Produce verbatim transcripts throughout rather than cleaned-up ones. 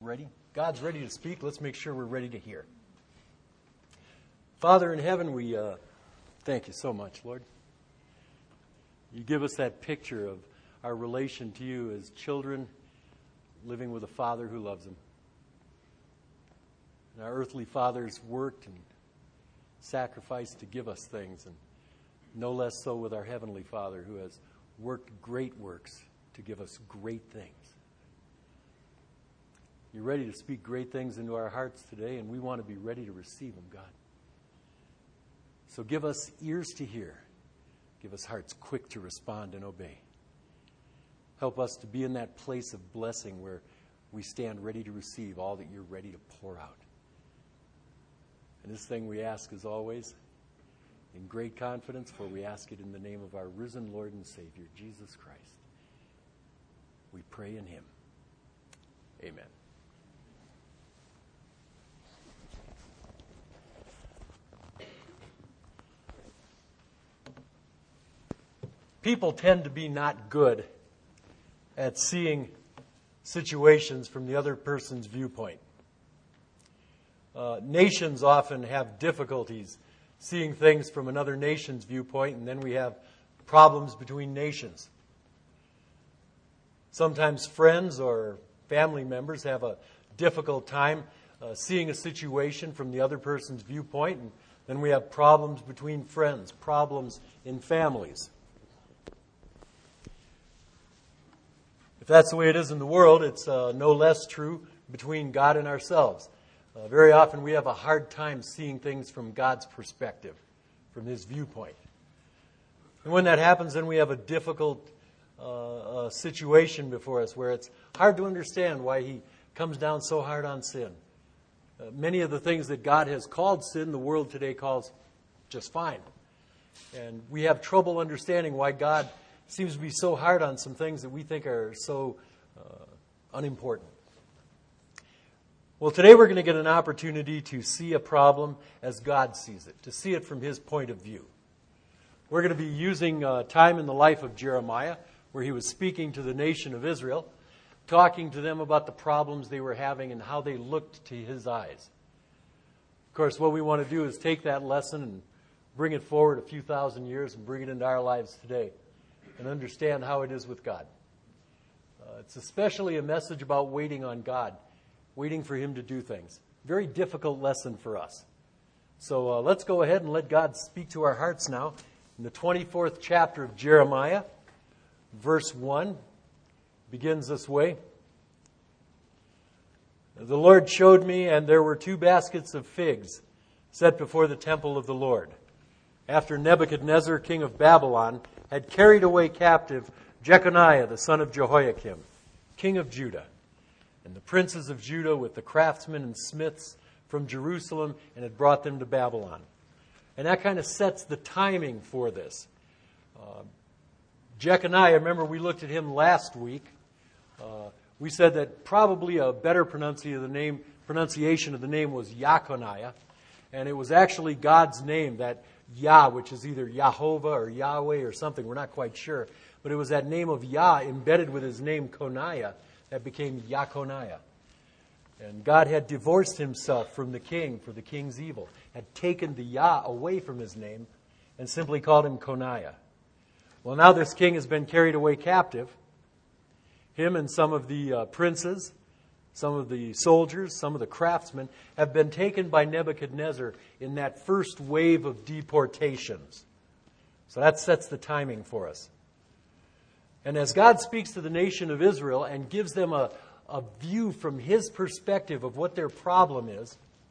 Ready? God's ready to speak. Let's make sure we're ready to hear. Father in heaven, we uh, thank you so much, Lord. You give us that picture of our relation to you as children living with a Father who loves them. And our earthly fathers worked and sacrificed to give us things, and no less so with our Heavenly Father who has worked great works to give us great things. You're ready to speak great things into our hearts today, and we want to be ready to receive them, God. So give us ears to hear. Give us hearts quick to respond and obey. Help us to be in that place of blessing where we stand ready to receive all that you're ready to pour out. And this thing we ask as always, in great confidence, for we ask it in the name of our risen Lord and Savior, Jesus Christ. We pray in him. Amen. People tend to be not good at seeing situations from the other person's viewpoint. Uh, nations often have difficulties seeing things from another nation's viewpoint, and then we have problems between nations. Sometimes friends or family members have a difficult time uh, seeing a situation from the other person's viewpoint, and then we have problems between friends, problems in families. If that's the way it is in the world, it's uh, no less true between God and ourselves. Uh, very often we have a hard time seeing things from God's perspective, from his viewpoint. And when that happens, then we have a difficult uh, uh, situation before us where it's hard to understand why he comes down so hard on sin. Uh, many of the things that God has called sin, the world today calls just fine. And we have trouble understanding why God seems to be so hard on some things that we think are so uh, unimportant. Well, today we're going to get an opportunity to see a problem as God sees it, to see it from his point of view. We're going to be using uh, time in the life of Jeremiah, where he was speaking to the nation of Israel, talking to them about the problems they were having and how they looked to his eyes. Of course, what we want to do is take that lesson and bring it forward a few thousand years and bring it into our lives today and understand how it is with God. Uh, it's especially a message about waiting on God, waiting for him to do things. Very difficult lesson for us. So uh, let's go ahead and let God speak to our hearts now. In the twenty-fourth chapter of Jeremiah, verse one, begins this way. The Lord showed me, and there were two baskets of figs set before the temple of the Lord, after Nebuchadnezzar, king of Babylon, had carried away captive Jeconiah, the son of Jehoiakim, king of Judah, and the princes of Judah with the craftsmen and smiths from Jerusalem, and had brought them to Babylon. And that kind of sets the timing for this. Uh, Jeconiah, remember we looked at him last week. Uh, we said that probably a better pronunciation of the name, pronunciation of the name was Jeconiah, and it was actually God's name, that Yah, which is either Yahovah or Yahweh or something, we're not quite sure. But it was that name of Yah embedded with his name Coniah that became Jeconiah. And God had divorced himself from the king for the king's evil, had taken the Yah away from his name and simply called him Coniah. Well, now this king has been carried away captive. Him and some of the uh, princes, some of the soldiers, some of the craftsmen have been taken by Nebuchadnezzar in that first wave of deportations. So that sets the timing for us. And as God speaks to the nation of Israel and gives them a, a view from his perspective of what their problem is,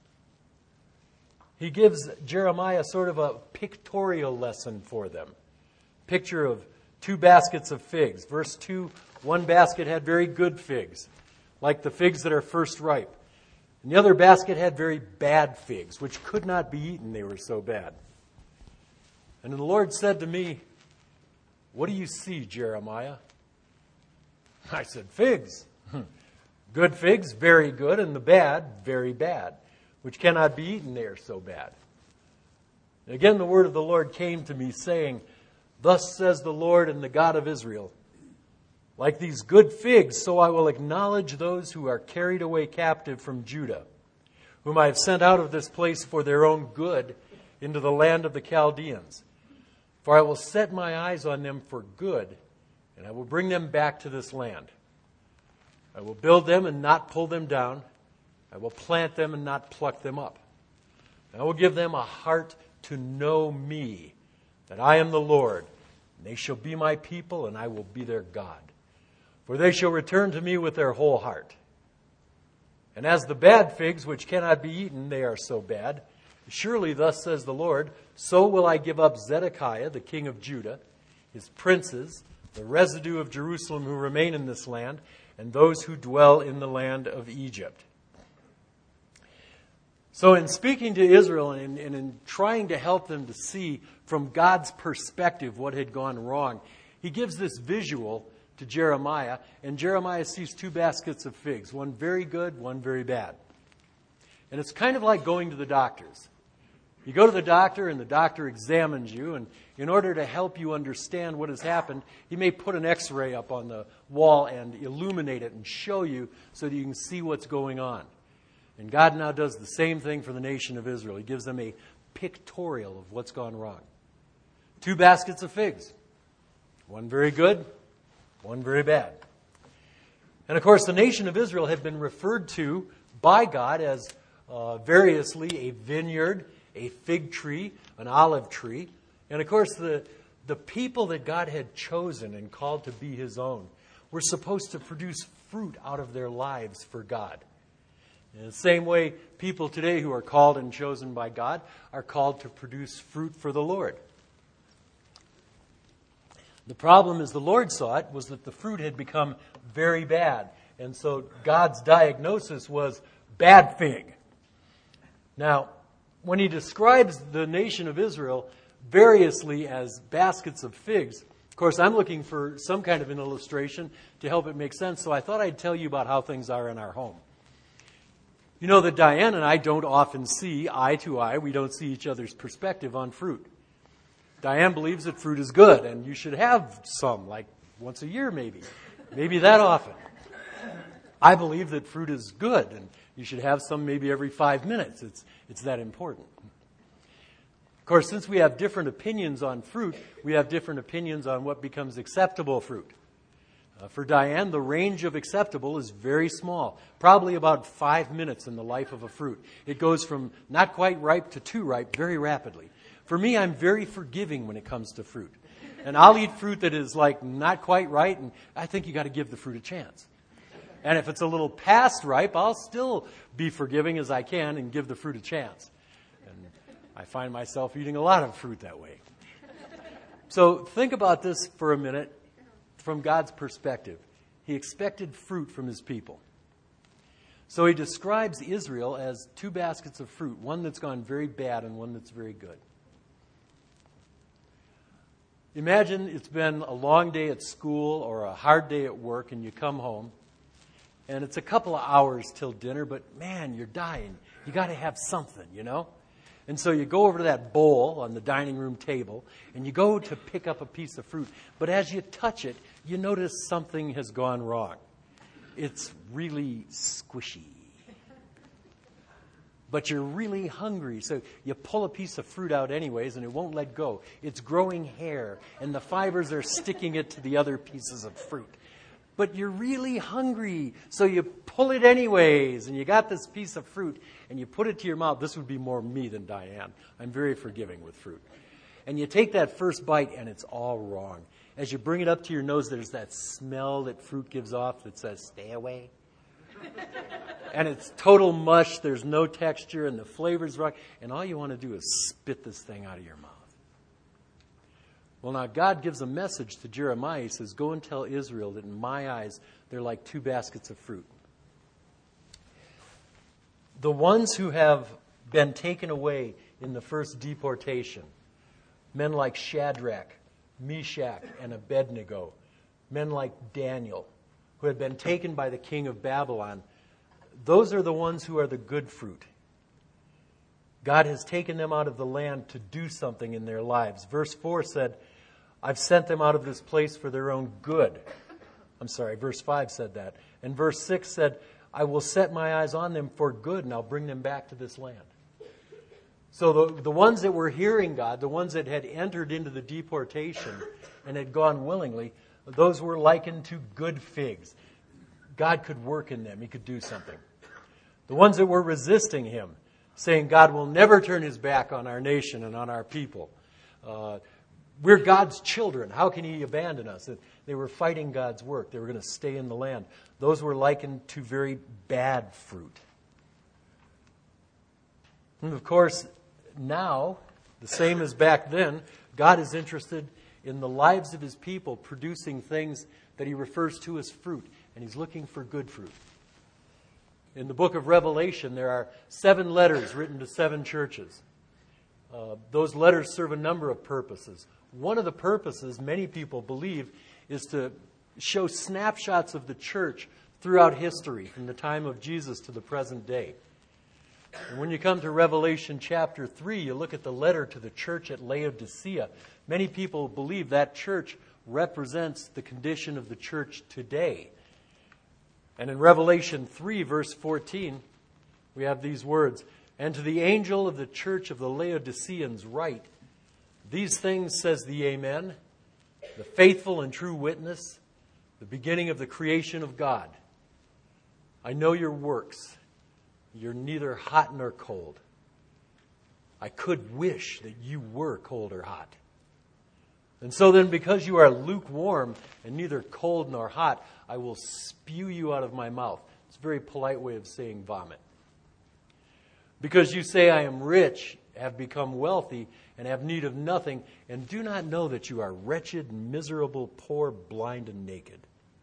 he gives Jeremiah sort of a pictorial lesson for them. Picture of two baskets of figs. Verse two, one basket had very good figs, like the figs that are first ripe. And the other basket had very bad figs, which could not be eaten, they were so bad. And the Lord said to me, "What do you see, Jeremiah?" I said, "Figs. Good figs, very good, and the bad, very bad, which cannot be eaten, they are so bad." And again the word of the Lord came to me, saying, "Thus says the Lord and the God of Israel, Like these good figs, so I will acknowledge those who are carried away captive from Judah, whom I have sent out of this place for their own good into the land of the Chaldeans. For I will set my eyes on them for good, and I will bring them back to this land. I will build them and not pull them down. I will plant them and not pluck them up. And I will give them a heart to know me, that I am the Lord. And they shall be my people, and I will be their God. For they shall return to me with their whole heart. And as the bad figs which cannot be eaten, they are so bad. Surely thus says the Lord, so will I give up Zedekiah, the king of Judah, his princes, the residue of Jerusalem who remain in this land, and those who dwell in the land of Egypt. So in speaking to Israel and, and in trying to help them to see from God's perspective what had gone wrong, he gives this visual to Jeremiah, and Jeremiah sees two baskets of figs, one very good, one very bad. And it's kind of like going to the doctors. You go to the doctor, and the doctor examines you, and in order to help you understand what has happened, he may put an x-ray up on the wall and illuminate it and show you so that you can see what's going on. And God now does the same thing for the nation of Israel. He gives them a pictorial of what's gone wrong. Two baskets of figs. One very good, one very bad. And of course, the nation of Israel had been referred to by God as uh, variously a vineyard, a fig tree, an olive tree. And of course, the, the people that God had chosen and called to be his own were supposed to produce fruit out of their lives for God. In the same way, people today who are called and chosen by God are called to produce fruit for the Lord. The problem, as the Lord saw it, was that the fruit had become very bad. And so God's diagnosis was bad fig. Now, when he describes the nation of Israel variously as baskets of figs, of course, I'm looking for some kind of an illustration to help it make sense, so I thought I'd tell you about how things are in our home. You know that Diane and I don't often see eye to eye. We don't see each other's perspective on fruit. Diane believes that fruit is good, and you should have some, like once a year maybe. Maybe that often. I believe that fruit is good, and you should have some maybe every five minutes. It's, it's that important. Of course, since we have different opinions on fruit, we have different opinions on what becomes acceptable fruit. Uh, for Diane, the range of acceptable is very small, probably about five minutes in the life of a fruit. It goes from not quite ripe to too ripe very rapidly. For me, I'm very forgiving when it comes to fruit. And I'll eat fruit that is like not quite right, and I think you got to give the fruit a chance. And if it's a little past ripe, I'll still be forgiving as I can and give the fruit a chance. And I find myself eating a lot of fruit that way. So think about this for a minute from God's perspective. He expected fruit from his people. So he describes Israel as two baskets of fruit, one that's gone very bad and one that's very good. Imagine it's been a long day at school or a hard day at work, and you come home, and it's a couple of hours till dinner, but man, you're dying. You got to have something, you know? And so you go over to that bowl on the dining room table, and you go to pick up a piece of fruit. But as you touch it, you notice something has gone wrong. It's really squishy. But you're really hungry, so you pull a piece of fruit out anyways, and it won't let go. It's growing hair, and the fibers are sticking it to the other pieces of fruit. But you're really hungry, so you pull it anyways, and you got this piece of fruit, and you put it to your mouth. This would be more me than Diane. I'm very forgiving with fruit. And you take that first bite, and it's all wrong. As you bring it up to your nose, there's that smell that fruit gives off that says, stay away. And it's total mush. There's no texture, and the flavor's wrong. And all you want to do is spit this thing out of your mouth. Well, now God gives a message to Jeremiah. He says, go and tell Israel that in my eyes, they're like two baskets of fruit. The ones who have been taken away in the first deportation, men like Shadrach, Meshach, and Abednego, men like Daniel, who had been taken by the king of Babylon, those are the ones who are the good fruit. God has taken them out of the land to do something in their lives. Verse four said, I've sent them out of this place for their own good. I'm sorry, verse five said that. And verse six said, I will set my eyes on them for good, and I'll bring them back to this land. So the, the ones that were hearing God, the ones that had entered into the deportation and had gone willingly, those were likened to good figs. God could work in them. He could do something. The ones that were resisting him, saying God will never turn his back on our nation and on our people. Uh, we're God's children. How can he abandon us? They were fighting God's work. They were going to stay in the land. Those were likened to very bad fruit. And of course, now, the same as back then, God is interested in the lives of his people producing things that he refers to as fruit. And he's looking for good fruit. In the book of Revelation, there are seven letters written to seven churches. Uh, those letters serve a number of purposes. One of the purposes, many people believe, is to show snapshots of the church throughout history, from the time of Jesus to the present day. And when you come to Revelation chapter three, you look at the letter to the church at Laodicea. Many people believe that church represents the condition of the church today. And in Revelation three, verse fourteen, we have these words, And to the angel of the church of the Laodiceans write, These things says the Amen, the faithful and true witness, the beginning of the creation of God. I know your works. You're neither hot nor cold. I could wish that you were cold or hot. And so then, because you are lukewarm and neither cold nor hot, I will spew you out of my mouth. It's a very polite way of saying vomit. Because you say, I am rich, have become wealthy, and have need of nothing, and do not know that you are wretched, miserable, poor, blind, and naked.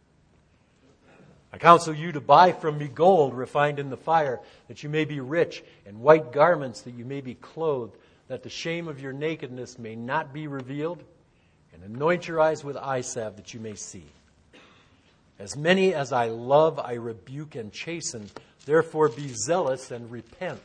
I counsel you to buy from me gold refined in the fire, that you may be rich, and white garments that you may be clothed, that the shame of your nakedness may not be revealed, and anoint your eyes with eye salve that you may see. As many as I love, I rebuke and chasten. Therefore be zealous and repent.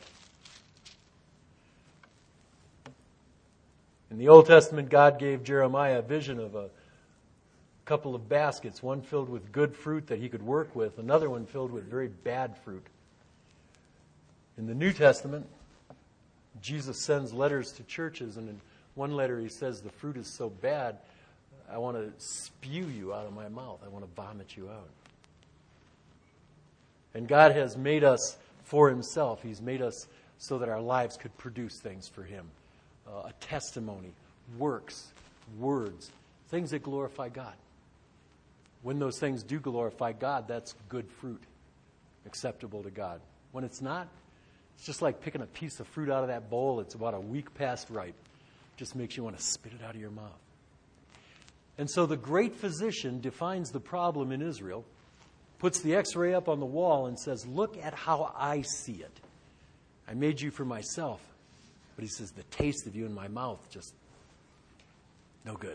In the Old Testament, God gave Jeremiah a vision of a couple of baskets, one filled with good fruit that he could work with, another one filled with very bad fruit. In the New Testament, Jesus sends letters to churches, and in one letter he says, the fruit is so bad, I want to spew you out of my mouth. I want to vomit you out. And God has made us for himself. He's made us so that our lives could produce things for him. Uh, a testimony, works, words, things that glorify God. When those things do glorify God, that's good fruit, acceptable to God. When it's not, it's just like picking a piece of fruit out of that bowl. It's about a week past ripe. It just makes you want to spit it out of your mouth. And so the great physician defines the problem in Israel, puts the x-ray up on the wall and says, look at how I see it. I made you for myself. But he says, the taste of you in my mouth, just no good.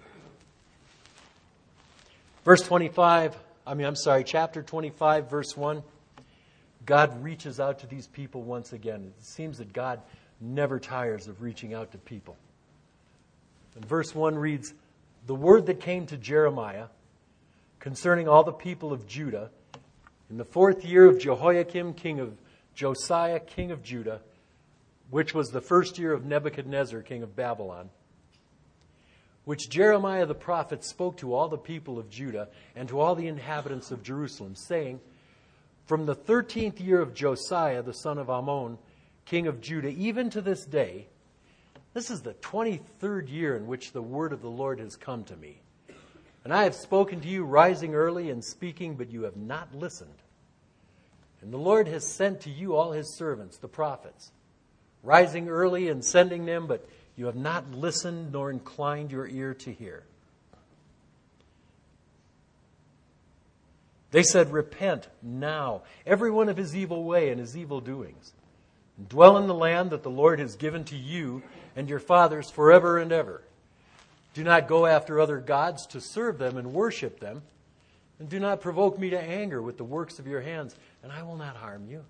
Verse twenty-five, I mean, I'm sorry, chapter twenty-five, verse one, God reaches out to these people once again. It seems that God never tires of reaching out to people. And verse one reads, the word that came to Jeremiah concerning all the people of Judah in the fourth year of Jehoiakim, king of Josiah, king of Judah, which was the first year of Nebuchadnezzar, king of Babylon, which Jeremiah the prophet spoke to all the people of Judah and to all the inhabitants of Jerusalem, saying, from the thirteenth year of Josiah, the son of Ammon, king of Judah, even to this day, this is the twenty-third year in which the word of the Lord has come to me. And I have spoken to you rising early and speaking, but you have not listened. And the Lord has sent to you all his servants, the prophets, rising early and sending them, but you have not listened nor inclined your ear to hear. They said, repent now, every one of his evil way and his evil doings, and dwell in the land that the Lord has given to you and your fathers forever and ever. Do not go after other gods to serve them and worship them, and do not provoke me to anger with the works of your hands, and I will not harm you.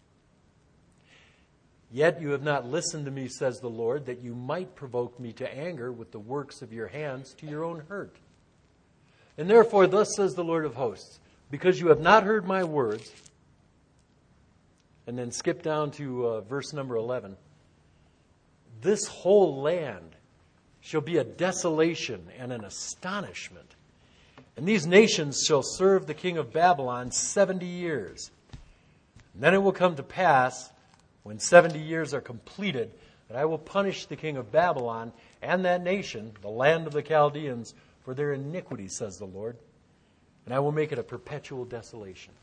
Yet you have not listened to me, says the Lord, that you might provoke me to anger with the works of your hands to your own hurt. And therefore, thus says the Lord of hosts, because you have not heard my words, and then skip down to uh, verse number eleven, this whole land shall be a desolation and an astonishment. And these nations shall serve the king of Babylon seventy years. And then it will come to pass, when seventy years are completed, that I will punish the king of Babylon and that nation, the land of the Chaldeans, for their iniquity, says the Lord. And I will make it a perpetual desolation.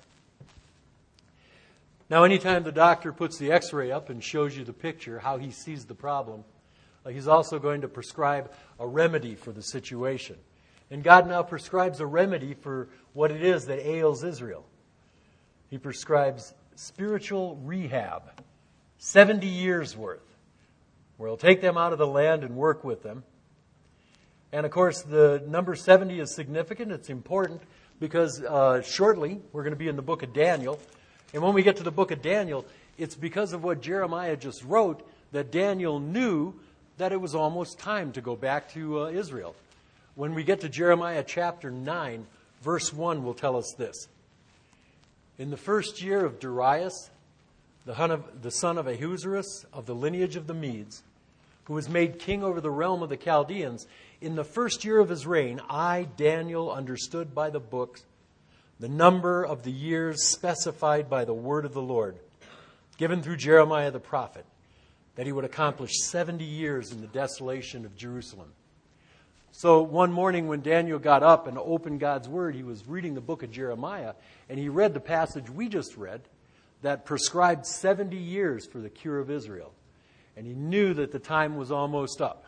Now, anytime the doctor puts the x-ray up and shows you the picture, how he sees the problem, uh, he's also going to prescribe a remedy for the situation. And God now prescribes a remedy for what it is that ails Israel. He prescribes spiritual rehab, seventy years worth, where he'll take them out of the land and work with them. And of course, the number seventy is significant. It's important because uh, shortly we're going to be in the book of Daniel. And when we get to the book of Daniel, it's because of what Jeremiah just wrote that Daniel knew that it was almost time to go back to uh, Israel. When we get to Jeremiah chapter nine, verse one will tell us this. In the first year of Darius, the son of Ahasuerus of the lineage of the Medes, who was made king over the realm of the Chaldeans, in the first year of his reign, I, Daniel, understood by the books the number of the years specified by the word of the Lord, given through Jeremiah the prophet, that he would accomplish seventy years in the desolation of Jerusalem. So one morning when Daniel got up and opened God's word, he was reading the book of Jeremiah, and he read the passage we just read that prescribed seventy years for the cure of Israel. And he knew that the time was almost up.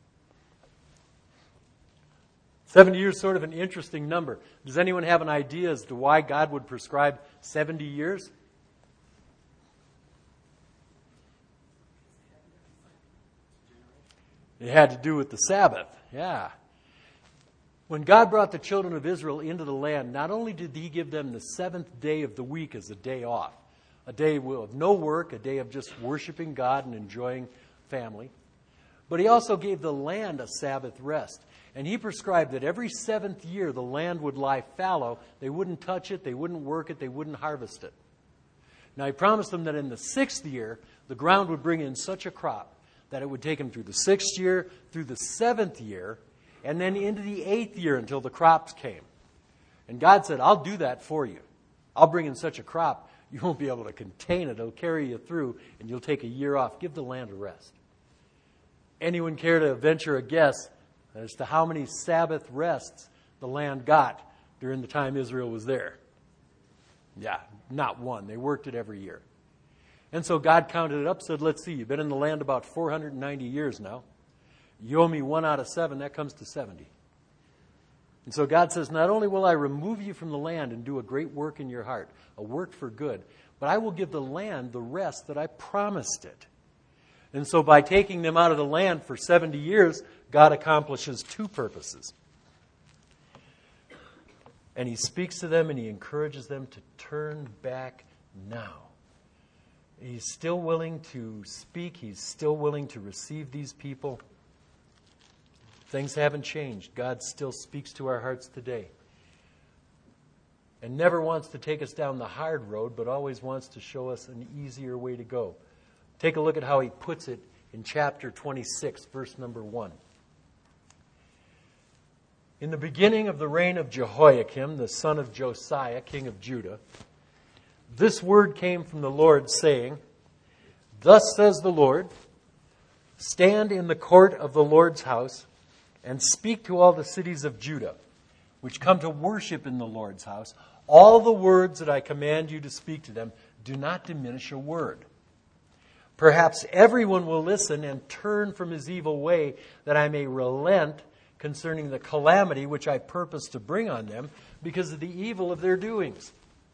seventy years is sort of an interesting number. Does anyone have an idea as to why God would prescribe seventy years? It had to do with the Sabbath. Yeah. When God brought the children of Israel into the land, not only did he give them the seventh day of the week as a day off, a day of no work, a day of just worshiping God and enjoying family, but he also gave the land a Sabbath rest. And he prescribed that every seventh year the land would lie fallow. They wouldn't touch it, they wouldn't work it, they wouldn't harvest it. Now he promised them that in the sixth year, the ground would bring in such a crop that it would take them through the sixth year, through the seventh year, and then into the eighth year until the crops came. And God said, I'll do that for you. I'll bring in such a crop, you won't be able to contain it. It'll carry you through, and you'll take a year off. Give the land a rest. Anyone care to venture a guess as to how many Sabbath rests the land got during the time Israel was there? Yeah, not one. They worked it every year. And so God counted it up, said, let's see, you've been in the land about four hundred ninety years now. You owe me one out of seven, that comes to seventy. And so God says, not only will I remove you from the land and do a great work in your heart, a work for good, but I will give the land the rest that I promised it. And so by taking them out of the land for seventy years, God accomplishes two purposes. And he speaks to them and he encourages them to turn back now. He's still willing to speak. He's still willing to receive these people. Things haven't changed. God still speaks to our hearts today. And never wants to take us down the hard road, but always wants to show us an easier way to go. Take a look at how he puts it in chapter twenty-six, verse number one. In the beginning of the reign of Jehoiakim, the son of Josiah, king of Judah, this word came from the Lord, saying, Thus says the Lord, stand in the court of the Lord's house, and speak to all the cities of Judah, which come to worship in the Lord's house, all the words that I command you to speak to them. Do not diminish a word. Perhaps everyone will listen and turn from his evil way, that I may relent concerning the calamity which I purpose to bring on them because of the evil of their doings.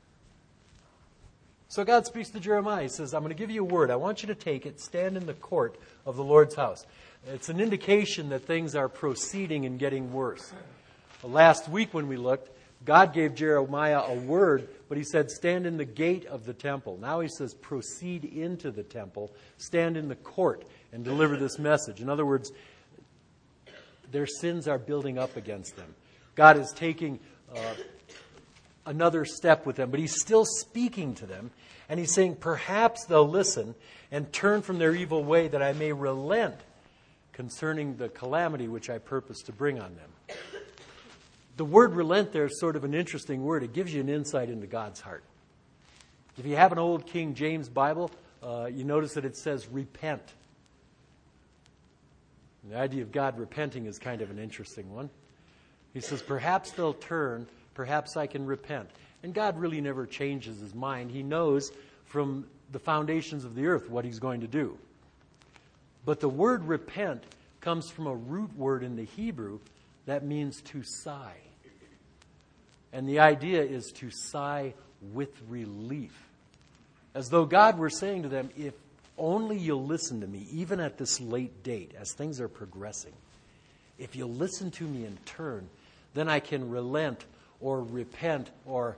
So God speaks to Jeremiah. He says, I'm going to give you a word. I want you to take it, stand in the court of the Lord's house. It's an indication that things are proceeding and getting worse. Last week when we looked, God gave Jeremiah a word, but he said, stand in the gate of the temple. Now he says, proceed into the temple, stand in the court, and deliver this message. In other words, their sins are building up against them. God is taking uh, another step with them, but he's still speaking to them. And he's saying, perhaps they'll listen and turn from their evil way, that I may relent concerning the calamity which I purpose to bring on them. The word relent there is sort of an interesting word. It gives you an insight into God's heart. If you have an old King James Bible, uh, you notice that it says repent. And the idea of God repenting is kind of an interesting one. He says, perhaps they'll turn, perhaps I can repent. And God really never changes his mind. He knows from the foundations of the earth what he's going to do. But the word repent comes from a root word in the Hebrew that means to sigh. And the idea is to sigh with relief. As though God were saying to them, if only you'll listen to me, even at this late date, as things are progressing, if you'll listen to me and turn, then I can relent or repent or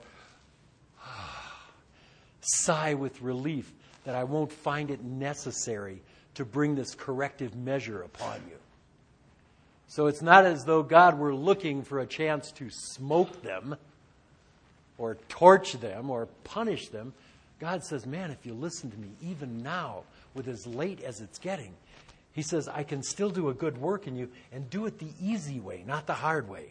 sigh with relief that I won't find it necessary to bring this corrective measure upon you. So it's not as though God were looking for a chance to smoke them or torch them or punish them. God says, man, if you listen to me, even now, with as late as it's getting, he says, I can still do a good work in you and do it the easy way, not the hard way.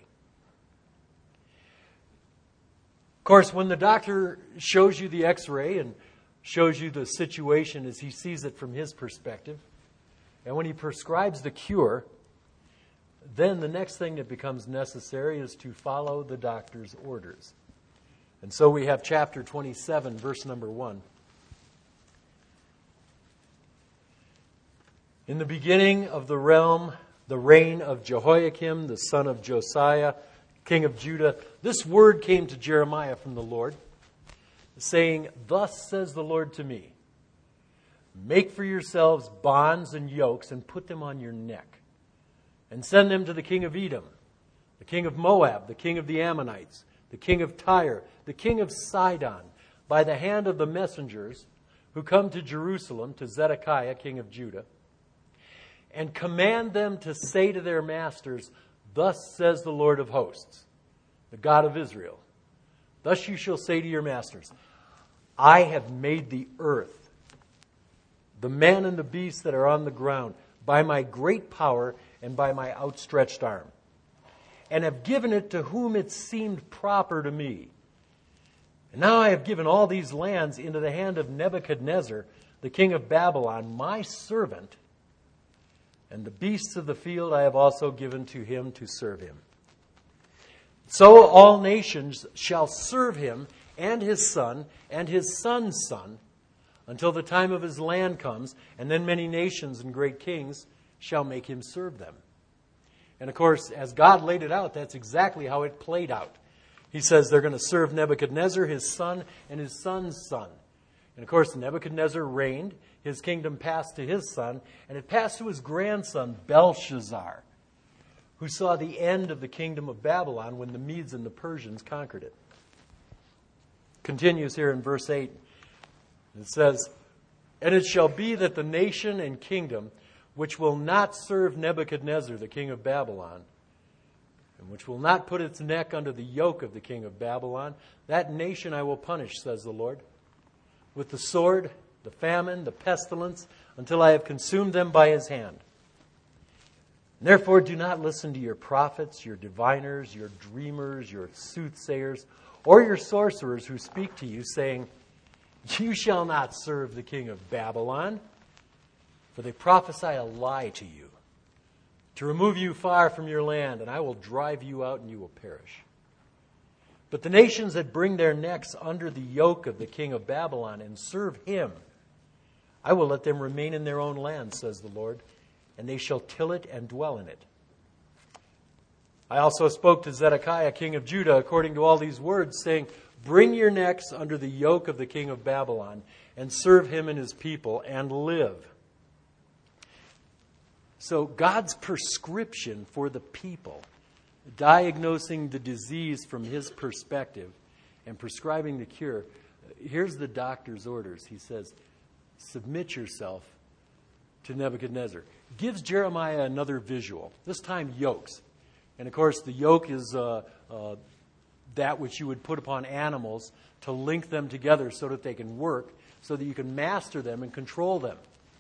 Of course, when the doctor shows you the x-ray and shows you the situation as he sees it from his perspective, and when he prescribes the cure, then the next thing that becomes necessary is to follow the doctor's orders. And so we have chapter twenty-seven, verse number one. In the beginning of the realm, the reign of Jehoiakim, the son of Josiah, king of Judah, this word came to Jeremiah from the Lord, saying, thus says the Lord to me, make for yourselves bonds and yokes and put them on your neck, and send them to the king of Edom, the king of Moab, the king of the Ammonites, the king of Tyre, the king of Sidon, by the hand of the messengers who come to Jerusalem, to Zedekiah, king of Judah, and command them to say to their masters, thus says the Lord of hosts, the God of Israel. Thus you shall say to your masters, I have made the earth, the man and the beast that are on the ground, by my great power and by my outstretched arm, and have given it to whom it seemed proper to me. And now I have given all these lands into the hand of Nebuchadnezzar, the king of Babylon, my servant, and the beasts of the field I have also given to him to serve him. So all nations shall serve him and his son and his son's son until the time of his land comes, and then many nations and great kings shall make him serve them. And of course, as God laid it out, that's exactly how it played out. He says they're going to serve Nebuchadnezzar, his son, and his son's son. And of course, Nebuchadnezzar reigned. His kingdom passed to his son, and it passed to his grandson, Belshazzar, who saw the end of the kingdom of Babylon when the Medes and the Persians conquered it. Continues here in verse eight. It says, and it shall be that the nation and kingdom which will not serve Nebuchadnezzar, the king of Babylon, and which will not put its neck under the yoke of the king of Babylon, that nation I will punish, says the Lord, with the sword, the famine, the pestilence, until I have consumed them by his hand. Therefore do not listen to your prophets, your diviners, your dreamers, your soothsayers, or your sorcerers who speak to you, saying, you shall not serve the king of Babylon, for they prophesy a lie to you, to remove you far from your land, and I will drive you out and you will perish. But the nations that bring their necks under the yoke of the king of Babylon and serve him, I will let them remain in their own land, says the Lord, and they shall till it and dwell in it. I also spoke to Zedekiah, king of Judah, according to all these words, saying, bring your necks under the yoke of the king of Babylon, and serve him and his people, and live. So God's prescription for the people, diagnosing the disease from his perspective and prescribing the cure, here's the doctor's orders. He says, submit yourself to Nebuchadnezzar. Gives Jeremiah another visual, this time yokes. And of course, the yoke is uh, uh, that which you would put upon animals to link them together so that they can work, so that you can master them and control them.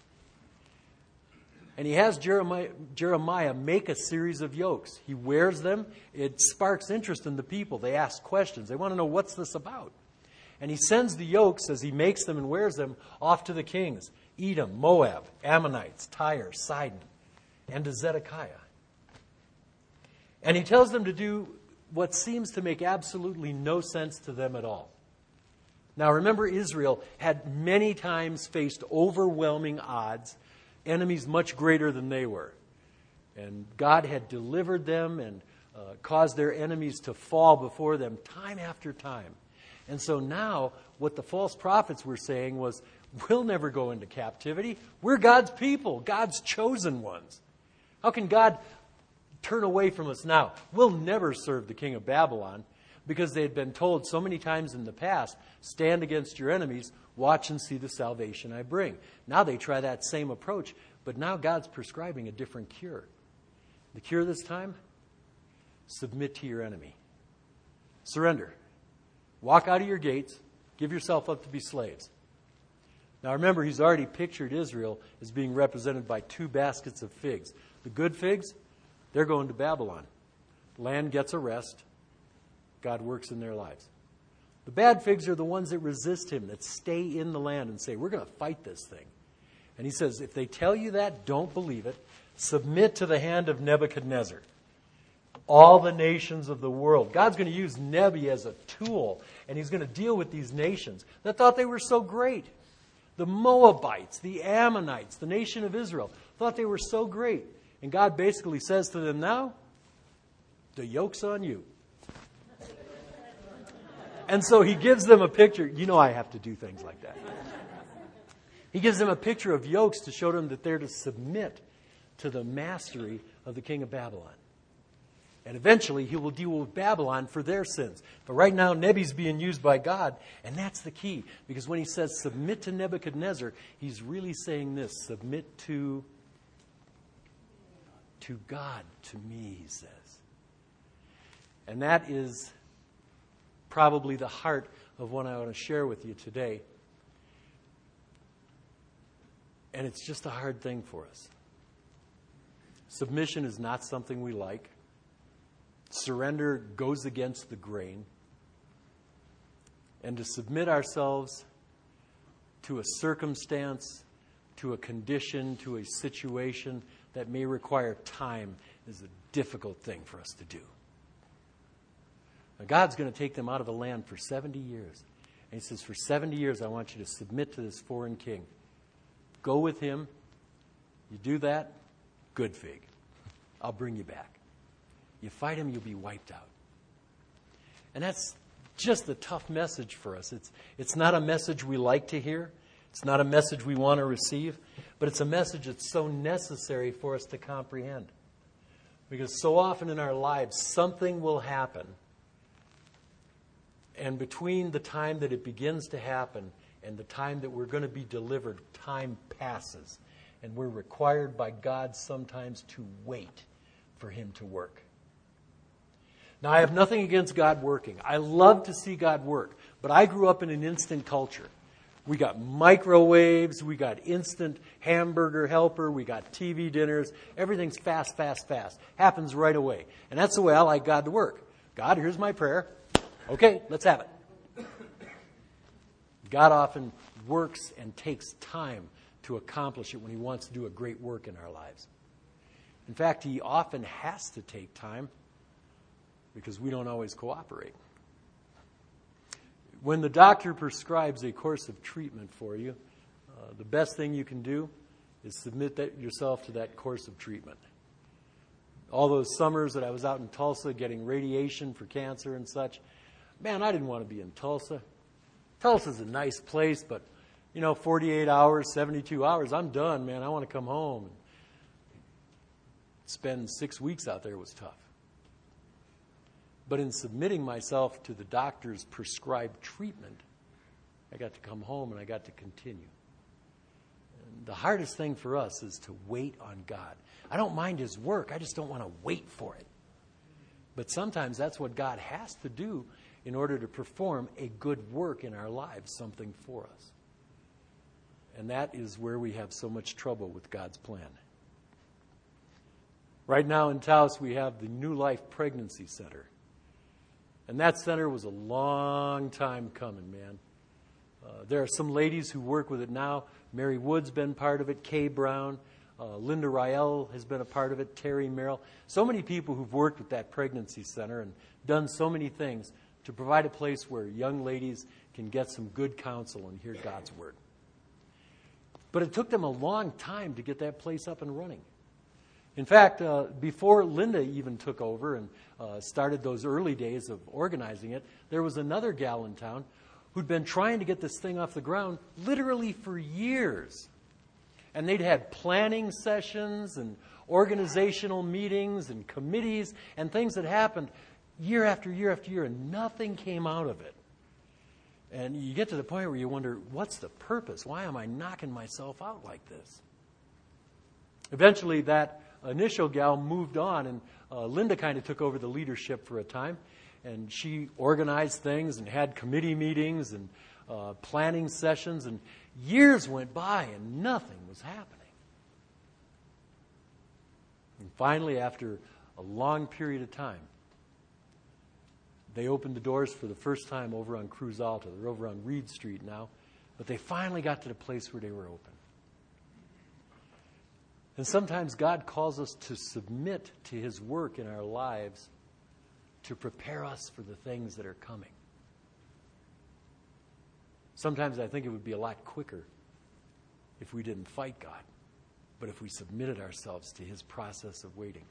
And he has Jeremiah, Jeremiah make a series of yokes. He wears them. It sparks interest in the people. They ask questions. They want to know, what's this about? And he sends the yokes, as he makes them and wears them, off to the kings: Edom, Moab, Ammonites, Tyre, Sidon, and to Zedekiah. And he tells them to do what seems to make absolutely no sense to them at all. Now remember, Israel had many times faced overwhelming odds, enemies much greater than they were. And God had delivered them and uh, caused their enemies to fall before them time after time. And so now what the false prophets were saying was, we'll never go into captivity. We're God's people, God's chosen ones. How can God turn away from us now? We'll never serve the king of Babylon, because they had been told so many times in the past, stand against your enemies, watch and see the salvation I bring. Now they try that same approach, but now God's prescribing a different cure. The cure this time? Submit to your enemy. Surrender. Walk out of your gates. Give yourself up to be slaves. Now remember, he's already pictured Israel as being represented by two baskets of figs. The good figs, they're going to Babylon. Land gets a rest. God works in their lives. The bad figs are the ones that resist him, that stay in the land and say, we're going to fight this thing. And he says, if they tell you that, don't believe it. Submit to the hand of Nebuchadnezzar. All the nations of the world. God's going to use Nebi as a tool, and he's going to deal with these nations that thought they were so great. The Moabites, the Ammonites, the nation of Israel, thought they were so great. And God basically says to them now, the yoke's on you. And so he gives them a picture. You know I have to do things like that. He gives them a picture of yokes to show them that they're to submit to the mastery of the king of Babylon. And eventually he will deal with Babylon for their sins. But right now Nebi's being used by God, and that's the key. Because when he says submit to Nebuchadnezzar, he's really saying this: submit to, to God, to me, he says. And that is probably the heart of what I want to share with you today. And it's just a hard thing for us. Submission is not something we like. Surrender goes against the grain. And to submit ourselves to a circumstance, to a condition, to a situation that may require time is a difficult thing for us to do. Now, God's going to take them out of the land for seventy years. And he says, for seventy years, I want you to submit to this foreign king. Go with him. You do that, good fig. I'll bring you back. You fight him, you'll be wiped out. And that's just a tough message for us. It's, it's not a message we like to hear. It's not a message we want to receive. But it's a message that's so necessary for us to comprehend. Because so often in our lives, something will happen. And between the time that it begins to happen and the time that we're going to be delivered, time passes. And we're required by God sometimes to wait for him to work. Now, I have nothing against God working. I love to see God work. But I grew up in an instant culture. We got microwaves. We got instant hamburger helper. We got T V dinners. Everything's fast, fast, fast. Happens right away. And that's the way I like God to work. God, here's my prayer. Okay, let's have it. God often works and takes time to accomplish it when he wants to do a great work in our lives. In fact, he often has to take time because we don't always cooperate. When the doctor prescribes a course of treatment for you, uh, the best thing you can do is submit that yourself to that course of treatment. All those summers that I was out in Tulsa getting radiation for cancer and such, man, I didn't want to be in Tulsa. Tulsa's a nice place, but, you know, forty-eight hours, seventy-two hours, I'm done, man. I want to come home. Spend six weeks out there was tough. But in submitting myself to the doctor's prescribed treatment, I got to come home and I got to continue. And the hardest thing for us is to wait on God. I don't mind his work. I just don't want to wait for it. But sometimes that's what God has to do in order to perform a good work in our lives, something for us. And that is where we have so much trouble with God's plan. Right now in Taos, we have the New Life Pregnancy Center. And that center was a long time coming, man. Uh, there are some ladies who work with it now. Mary Wood's been part of it, Kay Brown, uh, Linda Rael has been a part of it, Terry Merrill. So many people who've worked with that pregnancy center and done so many things to provide a place where young ladies can get some good counsel and hear God's word. But it took them a long time to get that place up and running. In fact, uh, before Linda even took over and uh, started those early days of organizing it, there was another gal in town who'd been trying to get this thing off the ground literally for years. And they'd had planning sessions and organizational meetings and committees and things that happened year after year after year, and nothing came out of it. And you get to the point where you wonder, what's the purpose? Why am I knocking myself out like this? Eventually, that initial gal moved on, and uh, Linda kind of took over the leadership for a time. And she organized things and had committee meetings and uh, planning sessions. And years went by and nothing was happening. And finally, after a long period of time, they opened the doors for the first time over on Cruz Alta. They're over on Reed Street now. But they finally got to the place where they were open. And sometimes God calls us to submit to His work in our lives to prepare us for the things that are coming. Sometimes I think it would be a lot quicker if we didn't fight God, but if we submitted ourselves to His process of waiting.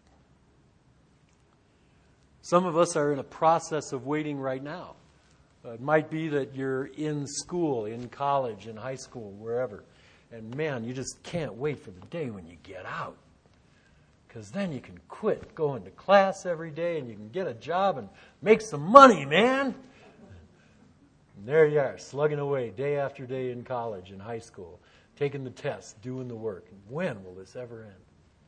Some of us are in a process of waiting right now. Uh, it might be that you're in school, in college, in high school, wherever. And man, you just can't wait for the day when you get out. Because then you can quit going to class every day and you can get a job and make some money, man. And there you are, slugging away day after day in college, in high school, taking the tests, doing the work. And when will this ever end?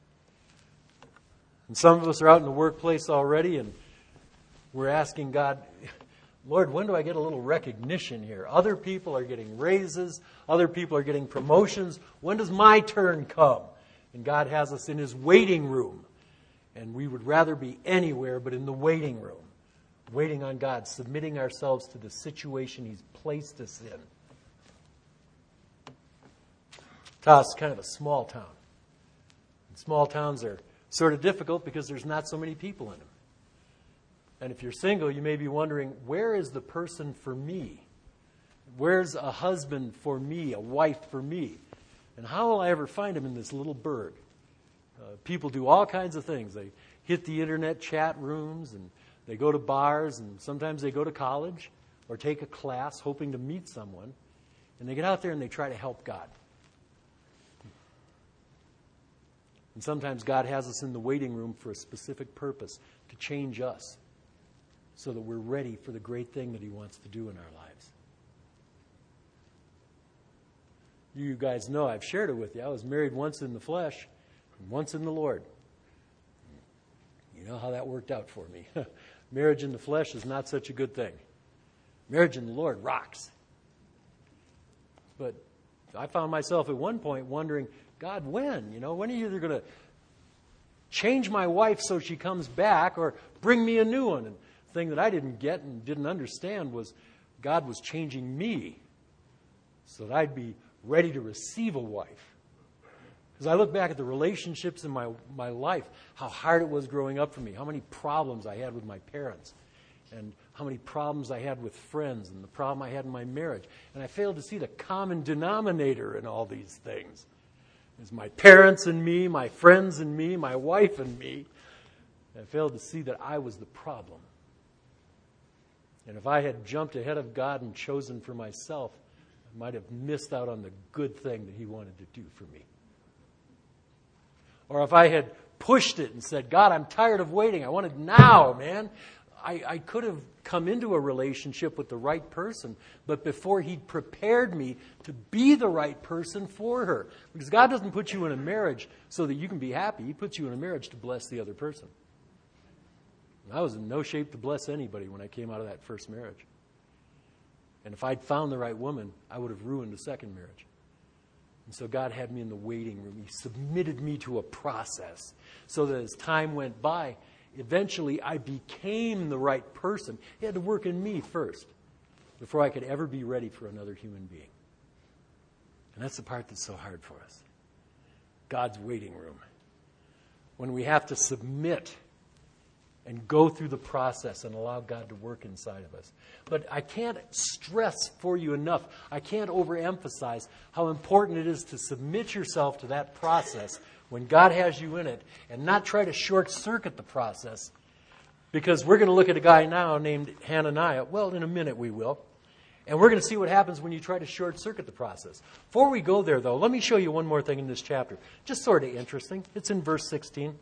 And some of us are out in the workplace already and we're asking God, Lord, when do I get a little recognition here? Other people are getting raises. Other people are getting promotions. When does my turn come? And God has us in His waiting room. And we would rather be anywhere but in the waiting room, waiting on God, submitting ourselves to the situation He's placed us in. Taos is kind of a small town. And small towns are sort of difficult because there's not so many people in them. And if you're single, you may be wondering, where is the person for me? Where's a husband for me, a wife for me? And how will I ever find him in this little burg? Uh, people do all kinds of things. They hit the internet chat rooms, and they go to bars, and sometimes they go to college or take a class hoping to meet someone. And they get out there and they try to help God. And sometimes God has us in the waiting room for a specific purpose, to change us so that we're ready for the great thing that He wants to do in our lives. You guys know, I've shared it with you. I was married once in the flesh and once in the Lord. You know how that worked out for me. Marriage in the flesh is not such a good thing. Marriage in the Lord rocks. But I found myself at one point wondering, God, when? You know, when are you either going to change my wife so she comes back or bring me a new one? And the thing that I didn't get and didn't understand was God was changing me so that I'd be ready to receive a wife. Because I look back at the relationships in my, my life, how hard it was growing up for me, how many problems I had with my parents, and how many problems I had with friends, and the problem I had in my marriage. And I failed to see the common denominator in all these things. It's my parents and me, my friends and me, my wife and me. And I failed to see that I was the problem. And if I had jumped ahead of God and chosen for myself, I might have missed out on the good thing that He wanted to do for me. Or if I had pushed it and said, God, I'm tired of waiting. I want it now, man. I, I could have come into a relationship with the right person, but before He'd prepared me to be the right person for her. Because God doesn't put you in a marriage so that you can be happy. He puts you in a marriage to bless the other person. I was in no shape to bless anybody when I came out of that first marriage. And if I'd found the right woman, I would have ruined the second marriage. And so God had me in the waiting room. He submitted me to a process so that as time went by, eventually I became the right person. He had to work in me first before I could ever be ready for another human being. And that's the part that's so hard for us. God's waiting room. When we have to submit and go through the process and allow God to work inside of us. But I can't stress for you enough, I can't overemphasize how important it is to submit yourself to that process when God has you in it and not try to short-circuit the process. Because we're going to look at a guy now named Hananiah. Well, in a minute we will. And we're going to see what happens when you try to short-circuit the process. Before we go there, though, let me show you one more thing in this chapter. Just sort of interesting. It's in verse sixteen.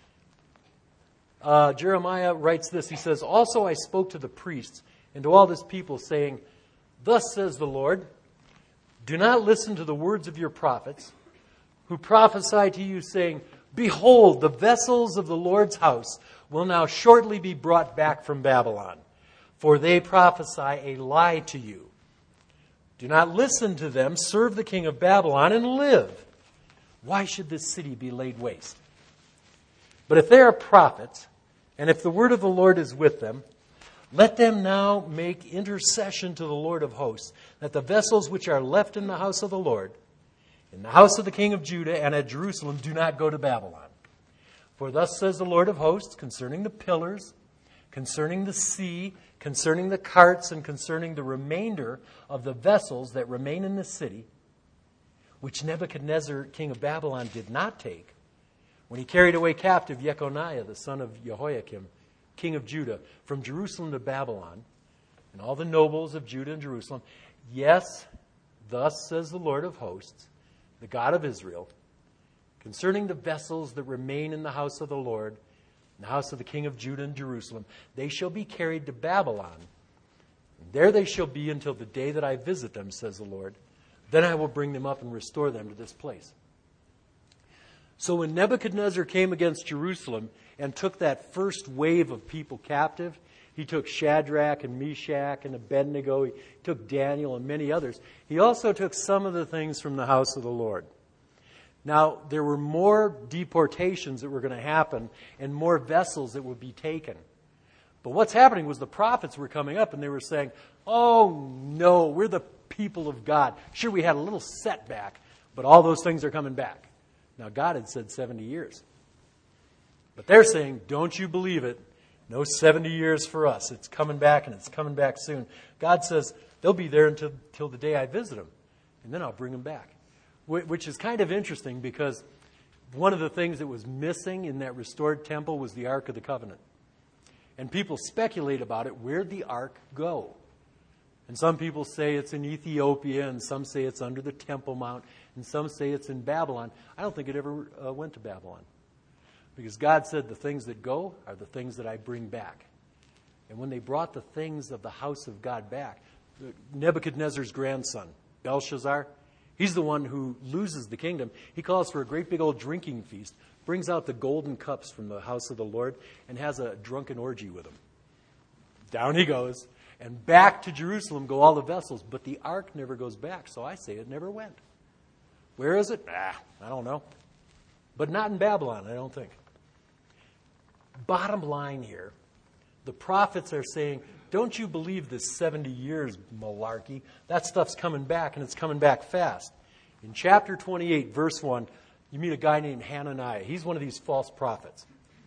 Uh, Jeremiah writes this. He says, "Also I spoke to the priests and to all this people, saying, Thus says the Lord, do not listen to the words of your prophets, who prophesy to you, saying, Behold, the vessels of the Lord's house will now shortly be brought back from Babylon. For they prophesy a lie to you. Do not listen to them. Serve the king of Babylon and live. Why should this city be laid waste? But if they are prophets, and if the word of the Lord is with them, let them now make intercession to the Lord of hosts, that the vessels which are left in the house of the Lord, in the house of the king of Judah and at Jerusalem, do not go to Babylon. For thus says the Lord of hosts, concerning the pillars, concerning the sea, concerning the carts, and concerning the remainder of the vessels that remain in the city, which Nebuchadnezzar, king of Babylon, did not take, when he carried away captive Jeconiah, the son of Jehoiakim, king of Judah, from Jerusalem to Babylon, and all the nobles of Judah and Jerusalem. Yes, thus says the Lord of hosts, the God of Israel, concerning the vessels that remain in the house of the Lord, in the house of the king of Judah and Jerusalem, they shall be carried to Babylon. And there they shall be until the day that I visit them, says the Lord. Then I will bring them up and restore them to this place. So when Nebuchadnezzar came against Jerusalem and took that first wave of people captive, he took Shadrach and Meshach and Abednego, he took Daniel and many others. He also took some of the things from the house of the Lord. Now, there were more deportations that were going to happen and more vessels that would be taken. But what's happening was the prophets were coming up and they were saying, oh no, we're the people of God. Sure, we had a little setback, but all those things are coming back. Now, God had said seventy years. But they're saying, don't you believe it? No seventy years for us. It's coming back and it's coming back soon. God says, they'll be there until, until the day I visit them. And then I'll bring them back. Which is kind of interesting because one of the things that was missing in that restored temple was the Ark of the Covenant. And people speculate about it. Where'd the Ark go? And some people say it's in Ethiopia, and some say it's under the Temple Mount, and some say it's in Babylon. I don't think it ever uh, went to Babylon. Because God said the things that go are the things that I bring back. And when they brought the things of the house of God back, Nebuchadnezzar's grandson, Belshazzar, he's the one who loses the kingdom. He calls for a great big old drinking feast, brings out the golden cups from the house of the Lord, and has a drunken orgy with them. Down he goes. And back to Jerusalem go all the vessels, but the ark never goes back, so I say it never went. Where is it? Ah, I don't know. But not in Babylon, I don't think. Bottom line here, the prophets are saying, don't you believe this seventy years malarkey? That stuff's coming back, and it's coming back fast. In chapter twenty-eight, verse one, you meet a guy named Hananiah. He's one of these false prophets.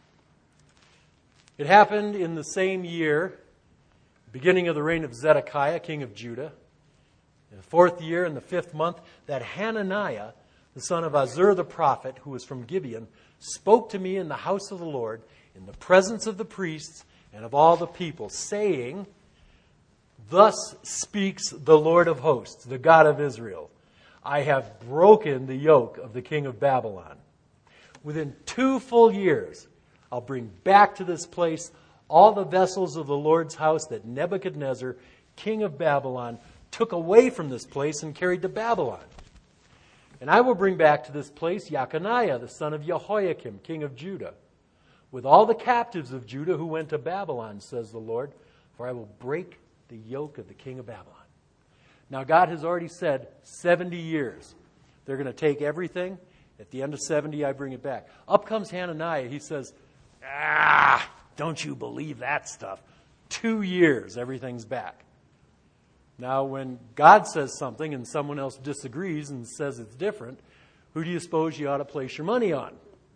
It happened in the same year, beginning of the reign of Zedekiah, king of Judah, in the fourth year, in the fifth month, that Hananiah, the son of Azur the prophet, who was from Gibeon, spoke to me in the house of the Lord, in the presence of the priests and of all the people, saying, Thus speaks the Lord of hosts, the God of Israel. I have broken the yoke of the king of Babylon. Within two full years, I'll bring back to this place all the vessels of the Lord's house that Nebuchadnezzar, king of Babylon, took away from this place and carried to Babylon. And I will bring back to this place Jeconiah, the son of Jehoiakim, king of Judah, with all the captives of Judah who went to Babylon, says the Lord, for I will break the yoke of the king of Babylon. Now, God has already said seventy years. They're going to take everything. At the end of seventy, I bring it back. Up comes Hananiah. He says, ah, don't you believe that stuff. Two years, everything's back. Now, when God says something and someone else disagrees and says it's different, who do you suppose you ought to place your money on?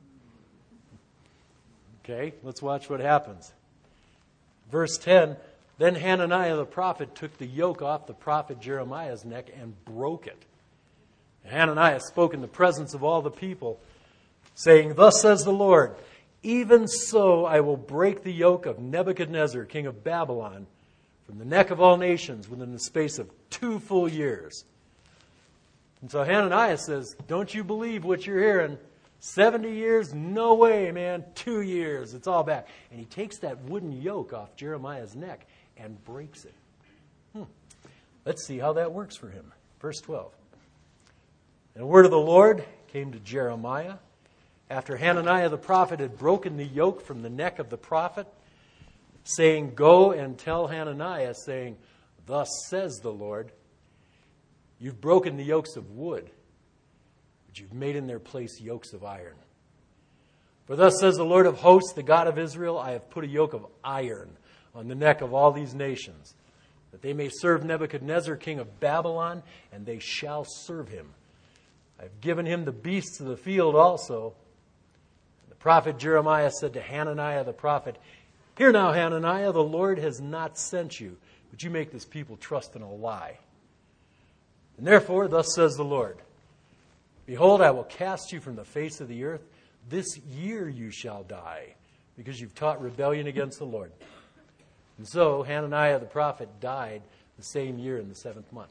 Okay, let's watch what happens. Verse ten, then Hananiah the prophet took the yoke off the prophet Jeremiah's neck and broke it. And Hananiah spoke in the presence of all the people, saying, thus says the Lord, even so I will break the yoke of Nebuchadnezzar, king of Babylon, from the neck of all nations within the space of two full years. And so Hananiah says, don't you believe what you're hearing? seventy years? No way, man. Two years. It's all back. And he takes that wooden yoke off Jeremiah's neck and breaks it. Hmm. Let's see how that works for him. Verse twelve. And a word of the Lord came to Jeremiah after Hananiah the prophet had broken the yoke from the neck of the prophet, saying, go and tell Hananiah, saying, thus says the Lord, you've broken the yokes of wood, but you've made in their place yokes of iron. For thus says the Lord of hosts, the God of Israel, I have put a yoke of iron on the neck of all these nations, that they may serve Nebuchadnezzar, king of Babylon, and they shall serve him. I have given him the beasts of the field also. The prophet Jeremiah said to Hananiah the prophet, hear now, Hananiah, the Lord has not sent you, but you make this people trust in a lie. And therefore, thus says the Lord, behold, I will cast you from the face of the earth. This year you shall die, because you've taught rebellion against the Lord. And so Hananiah the prophet died the same year in the seventh month.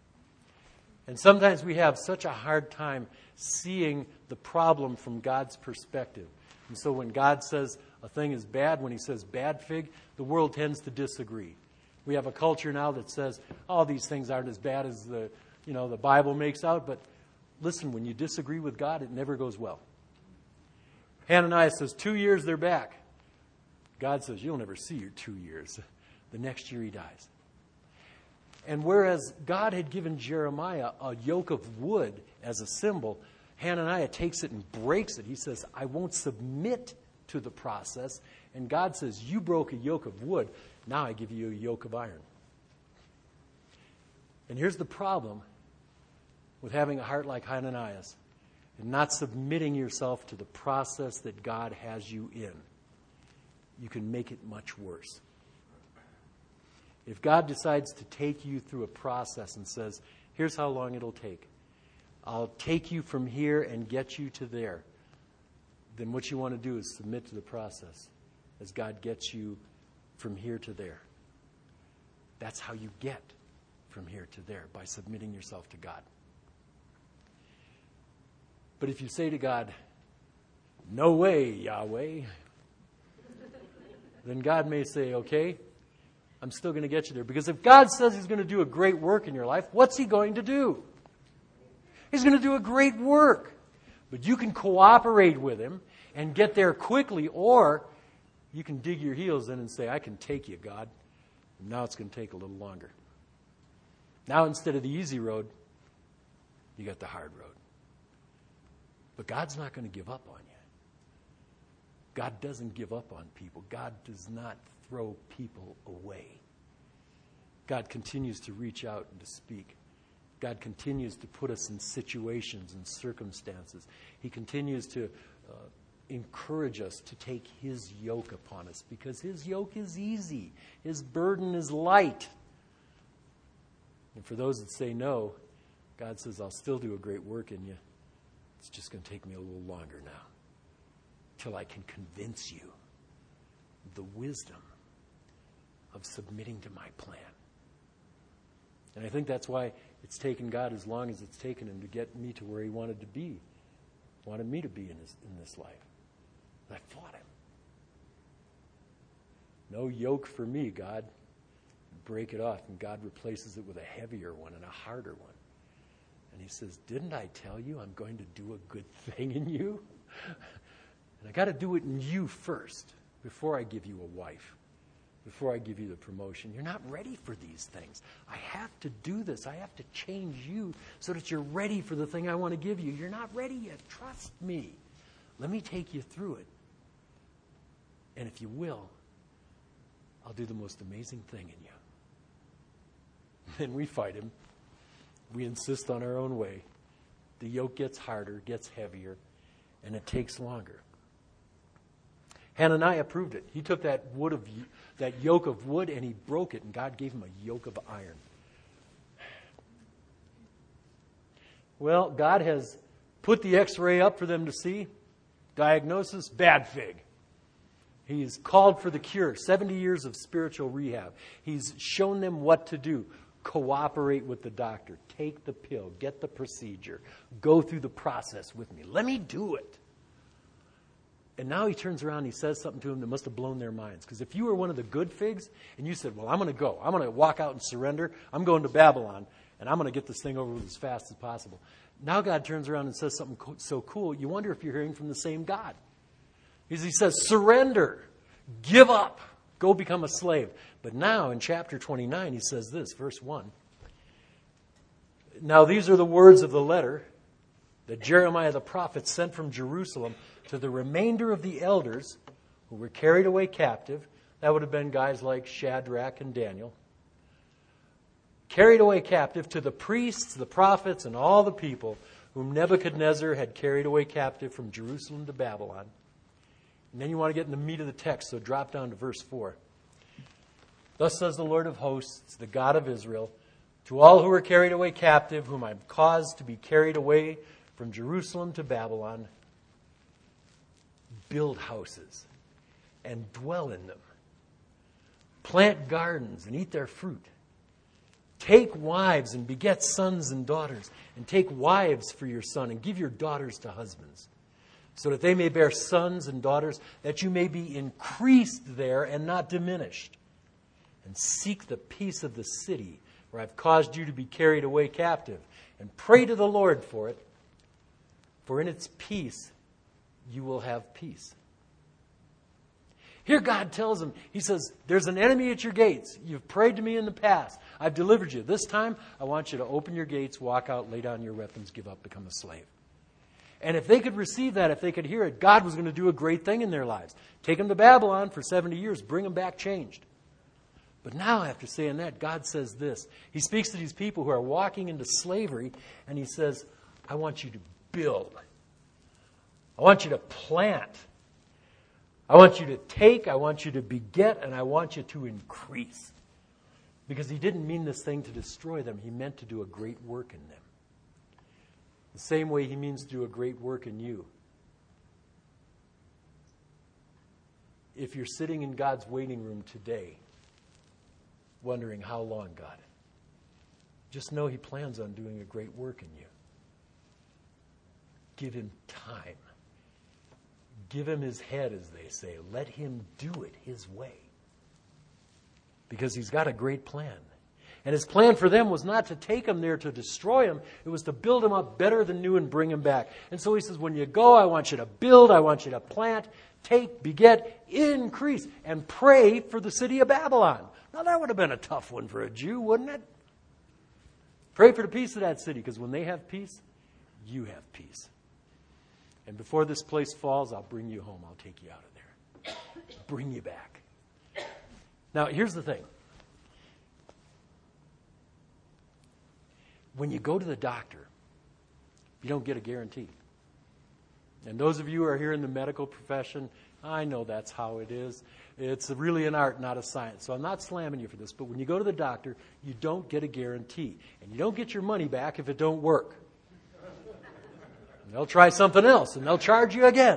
And sometimes we have such a hard time seeing the problem from God's perspective. And so when God says a thing is bad, when he says bad fig, the world tends to disagree. We have a culture now that says, oh, these things aren't as bad as the, you know, the Bible makes out. But listen, when you disagree with God, it never goes well. Hananiah says, two years they're back. God says, you'll never see your two years. The next year he dies. And whereas God had given Jeremiah a yoke of wood as a symbol, Hananiah takes it and breaks it. He says, I won't submit to the process. And God says, you broke a yoke of wood. Now I give you a yoke of iron. And here's the problem with having a heart like Hananiah's and not submitting yourself to the process that God has you in. You can make it much worse. If God decides to take you through a process and says, here's how long it'll take. I'll take you from here and get you to there. Then what you want to do is submit to the process as God gets you from here to there. That's how you get from here to there, by submitting yourself to God. But if you say to God, no way, Yahweh, then God may say, okay, I'm still going to get you there. Because if God says he's going to do a great work in your life, what's he going to do? He's going to do a great work. But you can cooperate with him and get there quickly, or you can dig your heels in and say, I can take you, God. And now it's going to take a little longer. Now instead of the easy road, you got the hard road. But God's not going to give up on you. God doesn't give up on people. God does not throw people away. God continues to reach out and to speak. God continues to put us in situations and circumstances. He continues to uh, encourage us to take his yoke upon us, because his yoke is easy. His burden is light. And for those that say no, God says, I'll still do a great work in you. It's just going to take me a little longer now, till I can convince you the wisdom of submitting to my plan. And I think that's why it's taken God as long as it's taken him to get me to where he wanted to be, wanted me to be in, his, in this life. And I fought him. No yoke for me, God. Break it off. And God replaces it with a heavier one and a harder one. And he says, didn't I tell you I'm going to do a good thing in you? And I got to do it in you first before I give you a wife, before I give you the promotion. You're not ready for these things. I have to do this. I have to change you so that you're ready for the thing I want to give you. You're not ready yet. Trust me. Let me take you through it. And if you will, I'll do the most amazing thing in you. Then we fight him. We insist on our own way. The yoke gets harder, gets heavier, and it takes longer. Hananiah proved it. He took that wood of that yoke of wood and he broke it, and God gave him a yoke of iron. Well, God has put the x-ray up for them to see. Diagnosis, bad fig. He's called for the cure, seventy years of spiritual rehab. He's shown them what to do. Cooperate with the doctor. Take the pill. Get the procedure. Go through the process with me. Let me do it. And now he turns around and he says something to them that must have blown their minds. Because if you were one of the good figs and you said, well, I'm going to go. I'm going to walk out and surrender. I'm going to Babylon and I'm going to get this thing over with as fast as possible. Now God turns around and says something co- so cool, you wonder if you're hearing from the same God. He says, surrender. Give up. Go become a slave. But now in chapter twenty-nine, he says this, verse one. Now these are the words of the letter that Jeremiah the prophet sent from Jerusalem to the remainder of the elders who were carried away captive. That would have been guys like Shadrach and Daniel. Carried away captive to the priests, the prophets, and all the people whom Nebuchadnezzar had carried away captive from Jerusalem to Babylon. And then you want to get in the meat of the text, so drop down to verse four. Thus says the Lord of hosts, the God of Israel, to all who were carried away captive, whom I've caused to be carried away from Jerusalem to Babylon, build houses and dwell in them. Plant gardens and eat their fruit. Take wives and beget sons and daughters, and take wives for your son, and give your daughters to husbands, so that they may bear sons and daughters, that you may be increased there and not diminished. And seek the peace of the city where I've caused you to be carried away captive, and pray to the Lord for it, for in its peace you will have peace. Here God tells him, he says, there's an enemy at your gates. You've prayed to me in the past. I've delivered you. This time, I want you to open your gates, walk out, lay down your weapons, give up, become a slave. And if they could receive that, if they could hear it, God was going to do a great thing in their lives. Take them to Babylon for seventy years, bring them back changed. But now, after saying that, God says this. He speaks to these people who are walking into slavery, and he says, I want you to build. I want you to plant. I want you to take, I want you to beget, and I want you to increase. Because he didn't mean this thing to destroy them. He meant to do a great work in them. The same way he means to do a great work in you. If you're sitting in God's waiting room today, wondering how long, God, just know he plans on doing a great work in you. Give him time. Give him his head, as they say. Let him do it his way. Because he's got a great plan. And his plan for them was not to take them there to destroy them. It was to build them up better than new and bring them back. And so he says, when you go, I want you to build, I want you to plant, take, beget, increase, and pray for the city of Babylon. Now that would have been a tough one for a Jew, wouldn't it? Pray for the peace of that city, because when they have peace, you have peace. And before this place falls, I'll bring you home. I'll take you out of there. Bring you back. Now, here's the thing. When you go to the doctor, you don't get a guarantee. And those of you who are here in the medical profession, I know that's how it is. It's really an art, not a science. So I'm not slamming you for this. But when you go to the doctor, you don't get a guarantee. And you don't get your money back if it don't work. And they'll try something else, and they'll charge you again.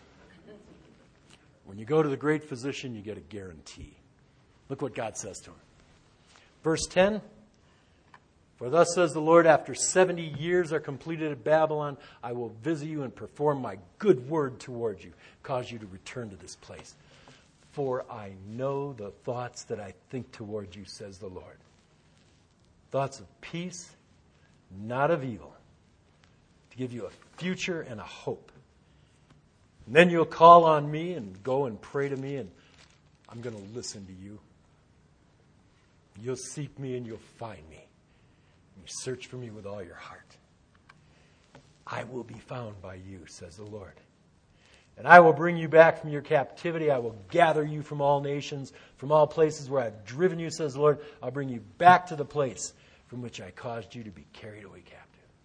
When you go to the great physician, you get a guarantee. Look what God says to him. Verse ten. For thus says the Lord, after seventy years are completed at Babylon, I will visit you and perform my good word toward you, cause you to return to this place. For I know the thoughts that I think toward you, says the Lord. Thoughts of peace, not of evil, to give you a future and a hope. And then you'll call on me and go and pray to me, and I'm going to listen to you. You'll seek me and you'll find me. And you search for me with all your heart. I will be found by you, says the Lord. And I will bring you back from your captivity. I will gather you from all nations, from all places where I've driven you, says the Lord. I'll bring you back to the place from which I caused you to be carried away captive.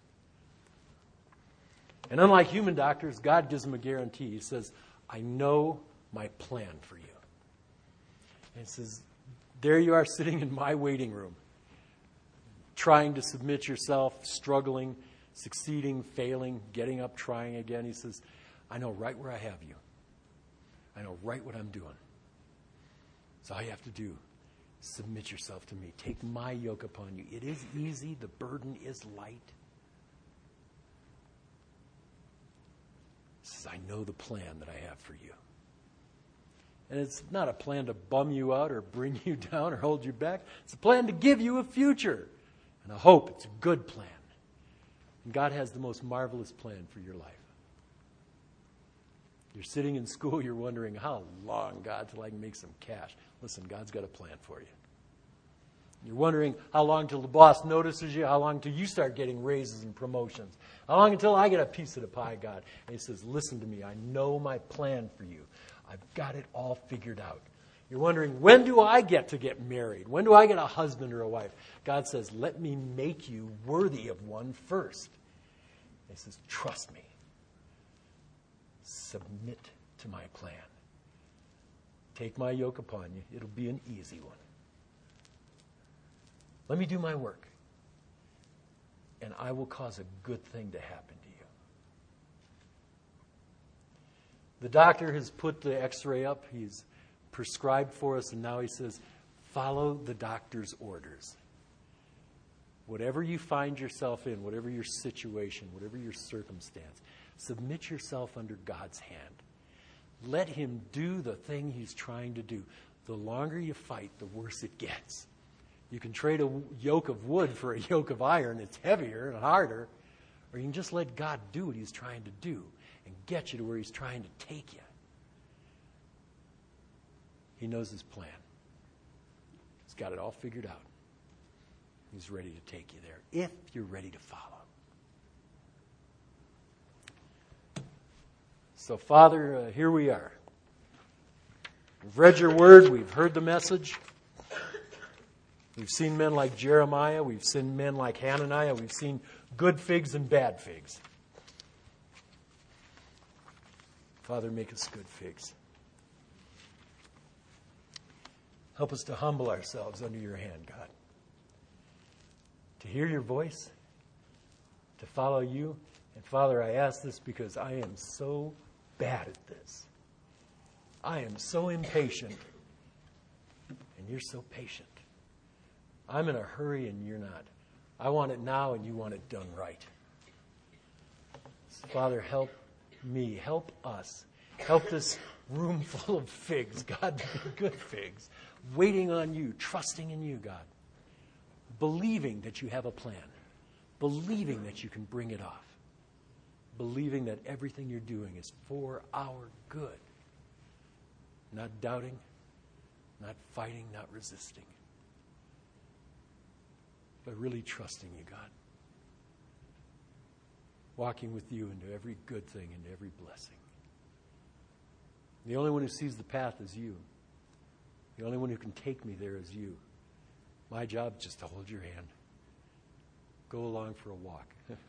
And unlike human doctors, God gives them a guarantee. He says, I know my plan for you. And he says, there you are sitting in my waiting room, trying to submit yourself, struggling, succeeding, failing, getting up, trying again. He says, I know right where I have you. I know right what I'm doing. So all you have to do is submit yourself to me. Take my yoke upon you. It is easy. The burden is light. He says, I know the plan that I have for you. And it's not a plan to bum you out or bring you down or hold you back. It's a plan to give you a future and a hope. It's a good plan. And God has the most marvelous plan for your life. You're sitting in school, you're wondering, how long, God, till I can make some cash? Listen, God's got a plan for you. You're wondering, how long till the boss notices you? How long till you start getting raises and promotions? How long until I get a piece of the pie, God? And he says, listen to me. I know my plan for you. I've got it all figured out. You're wondering, when do I get to get married? When do I get a husband or a wife? God says, let me make you worthy of one first. He says, trust me. Submit to my plan. Take my yoke upon you. It'll be an easy one. Let me do my work. And I will cause a good thing to happen to you. The doctor has put the x-ray up. He's prescribed for us. And now he says, follow the doctor's orders. Whatever you find yourself in, whatever your situation, whatever your circumstance, submit yourself under God's hand. Let him do the thing he's trying to do. The longer you fight, the worse it gets. You can trade a yoke of wood for a yoke of iron. It's heavier and harder. Or you can just let God do what he's trying to do and get you to where he's trying to take you. He knows his plan. He's got it all figured out. He's ready to take you there, if you're ready to follow. So, Father, uh, here we are. We've read your word. We've heard the message. We've seen men like Jeremiah. We've seen men like Hananiah. We've seen good figs and bad figs. Father, make us good figs. Help us to humble ourselves under your hand, God. To hear your voice, to follow you. And Father, I ask this because I am so bad at this. I am so impatient, and you're so patient. I'm in a hurry, and you're not. I want it now, and you want it done right. So Father, help me, help us, help this room full of figs, God, good figs, waiting on you, trusting in you, God. Believing that you have a plan. Believing that you can bring it off. Believing that everything you're doing is for our good. Not doubting, not fighting, not resisting. But really trusting you, God. Walking with you into every good thing, into every blessing. The only one who sees the path is you. The only one who can take me there is you. My job is just to hold your hand. Go along for a walk.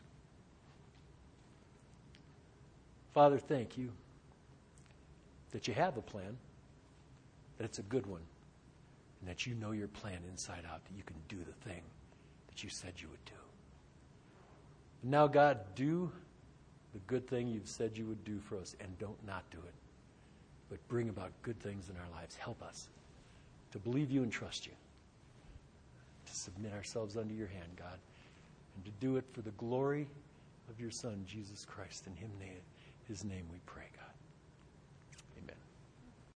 Father, thank you that you have a plan, that it's a good one, and that you know your plan inside out, that you can do the thing that you said you would do. And now, God, do the good thing you've said you would do for us, and don't not do it, but bring about good things in our lives. Help us to believe you and trust you. To submit ourselves under your hand, God, and to do it for the glory of your Son, Jesus Christ. In him, his name we pray, God.